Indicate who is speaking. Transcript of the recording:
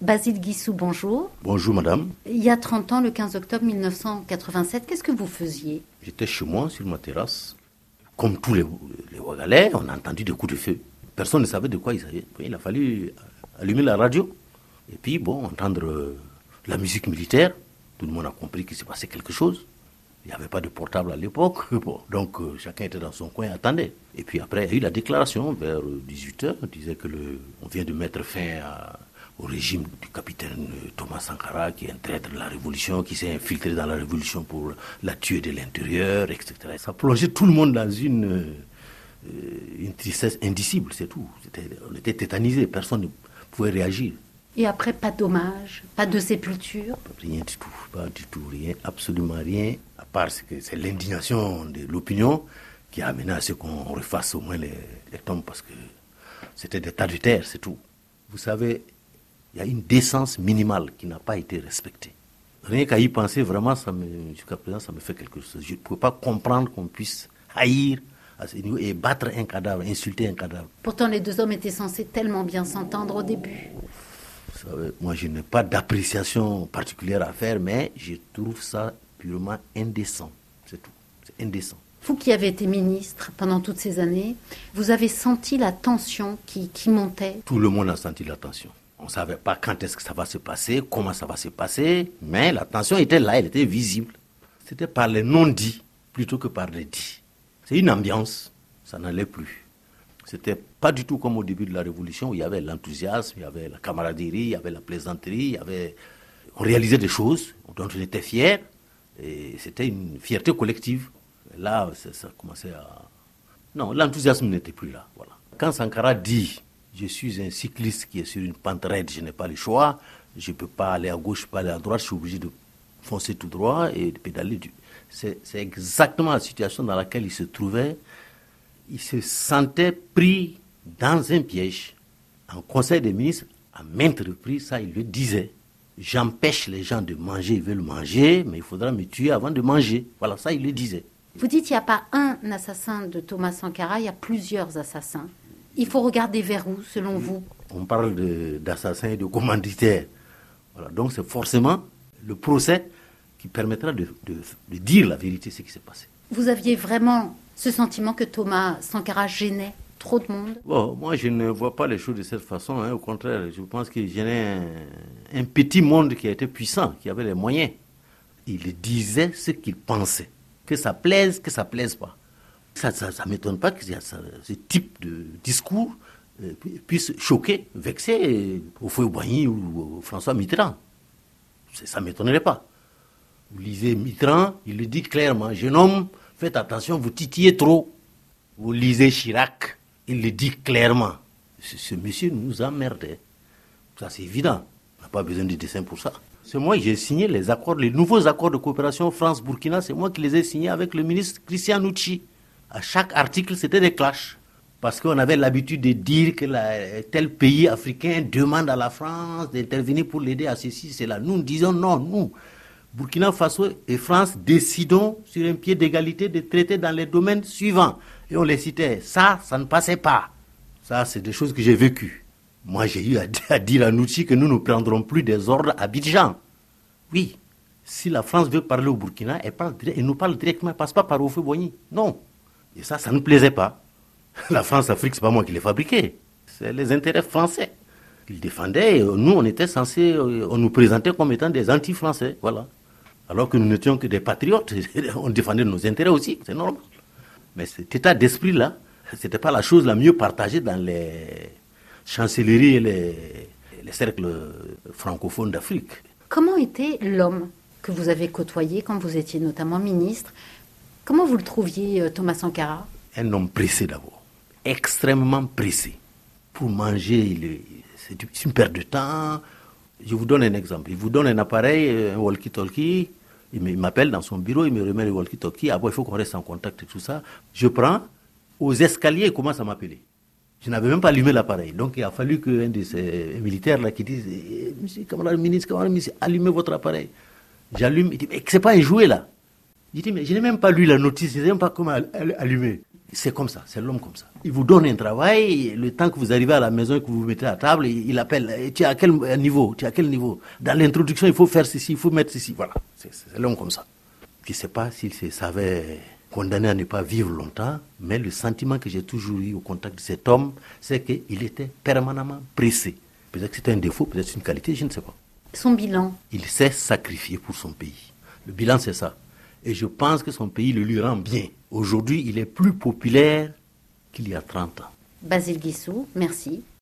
Speaker 1: Basile Guissou, bonjour.
Speaker 2: Bonjour madame.
Speaker 1: Il y a 30 ans, le 15 octobre 1987, qu'est-ce que vous faisiez?
Speaker 2: J'étais chez moi, sur ma terrasse. Comme tous les Ouagalais, on a entendu des coups de feu. Personne ne savait de quoi il s'agissait. Il a fallu allumer la radio. Et puis, entendre la musique militaire. Tout le monde a compris qu'il s'est passé quelque chose. Il n'y avait pas de portable à l'époque. Donc, chacun était dans son coin et attendait. Et puis après, il y a eu la déclaration vers 18h. On disait on vient de mettre fin au régime du capitaine Thomas Sankara, qui est un traître de la Révolution, qui s'est infiltré dans la Révolution pour la tuer de l'intérieur, etc. Ça plongeait tout le monde dans une tristesse indicible, c'est tout. On était tétanisés, personne ne pouvait réagir.
Speaker 1: Et après, pas d'hommage, pas de sépulture?
Speaker 2: Rien du tout, pas du tout, rien, absolument rien, à part que c'est l'indignation de l'opinion qui a amené à ce qu'on refasse au moins les tombes, parce que c'était des tas de terre, c'est tout. Vous savez, il y a une décence minimale qui n'a pas été respectée. Rien qu'à y penser, vraiment, jusqu'à présent, ça me fait quelque chose. Je ne pouvais pas comprendre qu'on puisse haïr à ce niveau et battre un cadavre, insulter un cadavre.
Speaker 1: Pourtant, les deux hommes étaient censés tellement bien s'entendre au début.
Speaker 2: Vous savez, moi, je n'ai pas d'appréciation particulière à faire, mais je trouve ça purement indécent. C'est tout. C'est indécent.
Speaker 1: Vous qui avez été ministre pendant toutes ces années, vous avez senti la tension qui montait?
Speaker 2: Tout le monde a senti la tension. On ne savait pas quand est-ce que ça va se passer, comment ça va se passer, mais la tension était là, elle était visible. C'était par les non-dits plutôt que par les dits. C'est une ambiance, ça n'allait plus. C'était pas du tout comme au début de la Révolution où il y avait l'enthousiasme, il y avait la camaraderie, il y avait la plaisanterie, on réalisait des choses dont on était fiers et c'était une fierté collective. Et là, ça commençait à... Non, l'enthousiasme n'était plus là. Voilà. Quand Sankara dit « Je suis un cycliste qui est sur une pente raide, je n'ai pas le choix, je ne peux pas aller à gauche, je ne peux pas aller à droite, je suis obligé de foncer tout droit et de pédaler. » C'est exactement la situation dans laquelle il se trouvait. Il se sentait pris dans un piège. En Conseil des ministres, à maintes reprises, ça, il le disait. J'empêche les gens de manger, ils veulent manger, mais il faudra me tuer avant de manger. Voilà, ça, il le disait.
Speaker 1: Vous dites qu'il n'y a pas un assassin de Thomas Sankara, il y a plusieurs assassins. Il faut regarder vers où, selon vous?
Speaker 2: On parle d'assassins et de commanditaires. Voilà, donc c'est forcément le procès qui permettra de dire la vérité, ce qui s'est passé.
Speaker 1: Vous aviez vraiment ce sentiment que Thomas Sankara gênait trop de monde?
Speaker 2: Moi, je ne vois pas les choses de cette façon. Au contraire, je pense qu'il gênait un petit monde qui était puissant, qui avait les moyens. Il disait ce qu'il pensait. Que ça plaise pas. Ça ne m'étonne pas que ce type de discours puisse choquer, vexer Houphouët-Boigny ou François Mitterrand. Ça ne m'étonnerait pas. Vous lisez Mitterrand, il le dit clairement, jeune homme, faites attention, vous titillez trop. Vous lisez Chirac, il le dit clairement. Ce monsieur nous emmerdait. Ça c'est évident, on n'a pas besoin de dessin pour ça. C'est moi qui ai signé les nouveaux accords de coopération France-Burkina, c'est moi qui les ai signés avec le ministre Christian Nucci. À chaque article, c'était des clashs. Parce qu'on avait l'habitude de dire que tel pays africain demande à la France d'intervenir pour l'aider à ceci, cela. Nous disons non, nous, Burkina Faso et France, décidons sur un pied d'égalité de traiter dans les domaines suivants. Et on les citait. Ça ne passait pas. Ça, c'est des choses que j'ai vécues. Moi, j'ai eu à dire à Nucci que nous ne prendrons plus des ordres à Abidjan. Oui, si la France veut parler au Burkina, elle nous parle directement, elle ne passe pas par Houphouët-Boigny. Non. Et ça ne plaisait pas. La France-Afrique, ce n'est pas moi qui l'ai fabriqué. C'est les intérêts français qu'ils défendaient. Et nous, on était censés, on nous présentait comme étant des anti-français. Voilà. Alors que nous n'étions que des patriotes. On défendait nos intérêts aussi, c'est normal. Mais cet état d'esprit-là, ce n'était pas la chose la mieux partagée dans les chancelleries et les cercles francophones d'Afrique.
Speaker 1: Comment était l'homme que vous avez côtoyé quand vous étiez notamment ministre? Comment vous le trouviez, Thomas Sankara?
Speaker 2: Un homme pressé d'abord, extrêmement pressé. Pour manger, c'est une perte de temps. Je vous donne un exemple. Il vous donne un appareil, un walkie-talkie. Il m'appelle dans son bureau, il me remet le walkie-talkie. Après, il faut qu'on reste en contact et tout ça. Je prends, aux escaliers, il commence à m'appeler. Je n'avais même pas allumé l'appareil. Donc, il a fallu qu'un de ces militaires là qui dise Monsieur camarade ministre, allumez votre appareil. J'allume, il dit mais c'est pas un jouet là. Je dis mais je n'ai même pas lu la notice, je ne sais même pas comment allumer. C'est comme ça, c'est l'homme comme ça. Il vous donne un travail, le temps que vous arrivez à la maison et que vous vous mettez à table, il appelle, tu es à quel niveau? Tu es à quel niveau? Dans l'introduction, il faut faire ceci, il faut mettre ceci. Voilà, c'est l'homme comme ça. Je ne sais pas s'il se savait condamné à ne pas vivre longtemps, mais le sentiment que j'ai toujours eu au contact de cet homme, c'est qu'il était permanemment pressé. Peut-être que c'était un défaut, peut-être que c'est une qualité, je ne sais pas.
Speaker 1: Son bilan?
Speaker 2: Il s'est sacrifié pour son pays. Le bilan, c'est ça. Et je pense que son pays le lui rend bien. Aujourd'hui, il est plus populaire qu'il y a 30 ans.
Speaker 1: Basile Guissou, merci.